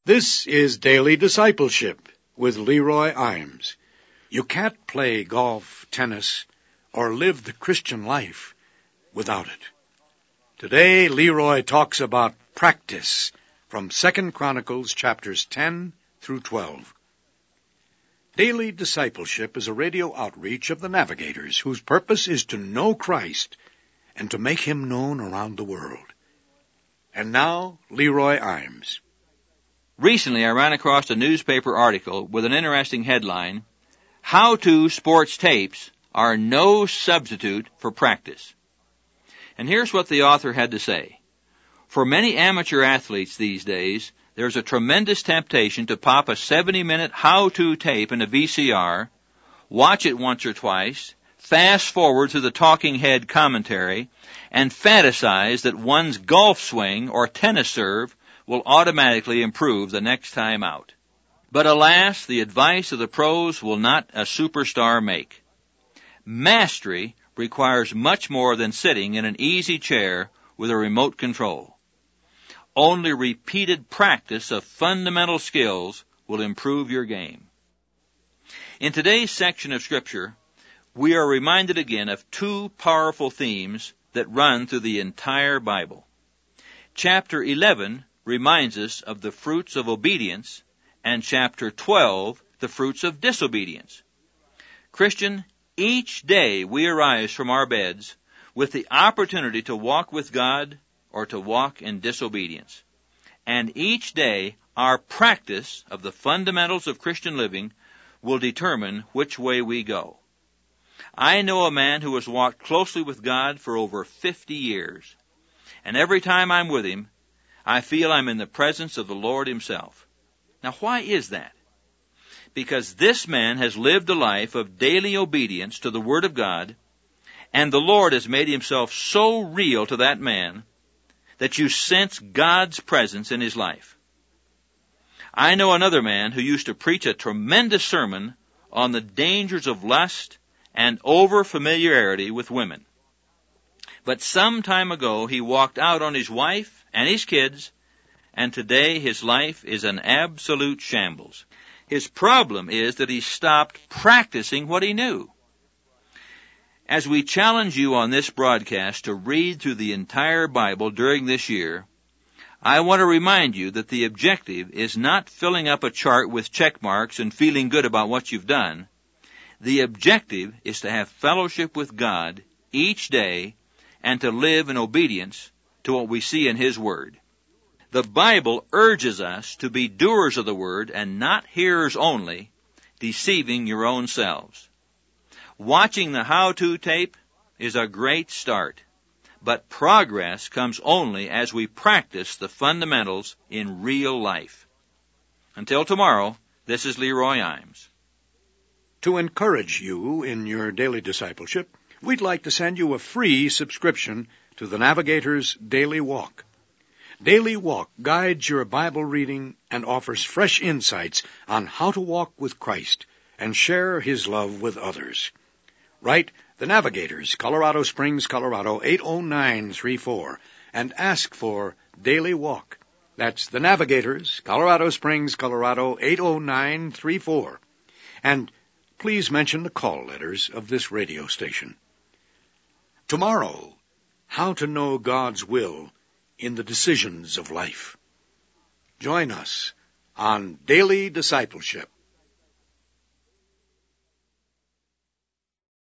This is Daily Discipleship with Leroy Imes. You can't play golf, tennis, or live the Christian life without it. Today, Leroy talks about practice from 2 Chronicles chapters 10 through 12. Daily Discipleship is a radio outreach of the Navigators, whose purpose is to know Christ and to make him known around the world. And now, Leroy Imes. Recently, I ran across a newspaper article with an interesting headline, How-to Sports Tapes Are No Substitute for Practice. And here's what the author had to say. For many amateur athletes these days, there's a tremendous temptation to pop a 70-minute how-to tape in a VCR, watch it once or twice, fast forward to the talking head commentary, and fantasize that one's golf swing or tennis serve will automatically improve the next time out. But alas, the advice of the pros will not a superstar make. Mastery requires much more than sitting in an easy chair with a remote control. Only repeated practice of fundamental skills will improve your game. In today's section of Scripture, we are reminded again of two powerful themes that run through the entire Bible. Chapter 11 reminds us of the fruits of obedience, and chapter 12, the fruits of disobedience. Christian, each day we arise from our beds with the opportunity to walk with God or to walk in disobedience. And each day our practice of the fundamentals of Christian living will determine which way we go. I know a man who has walked closely with God for over 50 years, and every time I'm with him, I feel I'm in the presence of the Lord himself. Now, why is that? Because this man has lived a life of daily obedience to the Word of God, and the Lord has made himself so real to that man that you sense God's presence in his life. I know another man who used to preach a tremendous sermon on the dangers of lust and over-familiarity with women. But some time ago he walked out on his wife and his kids, and today his life is an absolute shambles. His problem is that he stopped practicing what he knew. As we challenge you on this broadcast to read through the entire Bible during this year, I want to remind you that the objective is not filling up a chart with check marks and feeling good about what you've done. The objective is to have fellowship with God each day and to live in obedience to what we see in His Word. The Bible urges us to be doers of the Word and not hearers only, deceiving your own selves. Watching the how-to tape is a great start, but progress comes only as we practice the fundamentals in real life. Until tomorrow, this is Leroy Imes. To encourage you in your daily discipleship, we'd like to send you a free subscription to the Navigator's Daily Walk. Daily Walk guides your Bible reading and offers fresh insights on how to walk with Christ and share His love with others. Write The Navigators, Colorado Springs, Colorado 80934, and ask for Daily Walk. That's The Navigators, Colorado Springs, Colorado 80934. And please mention the call letters of this radio station. Tomorrow, how to know God's will in the decisions of life. Join us on Daily Discipleship.